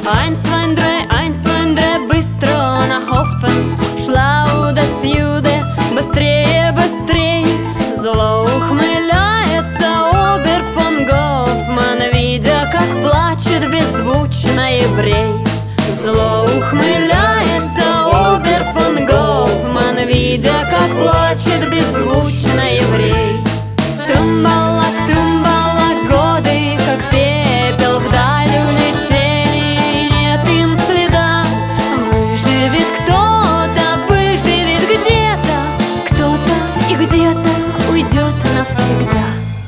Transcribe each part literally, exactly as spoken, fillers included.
Eins, zwei, drei, eins, zwei, drei, быстро nach Hofen. Schlau das Jude, быстрее, быстрее. Зло ухмыляется обер фон Гофман, видя, как плачет беззвучно еврей. Зло ухмыляется обер фон Гофман, видя, как плачет беззвучно еврей. Тумбала, тумбала, годы, как пепел вдаль улетели, нет им следа. Выживет кто-то, выживет где-то, кто-то и где-то уйдет навсегда.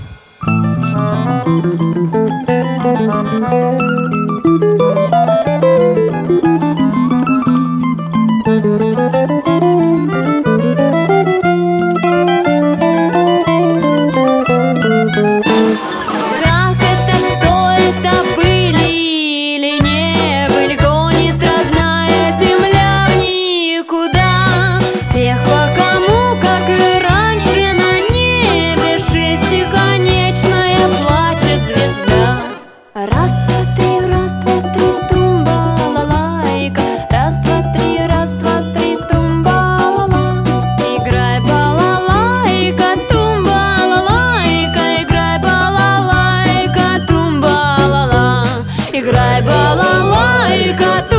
Раз, два, три, раз, два, три, тумба-ла-лайка. Раз, два, три, раз, два, три, тумба-ла-ла. Играй балалайка, тумба-ла-лайка. Играй балалайка, тумба-ла-ла. Играй балалайка, тумба-ла-ла.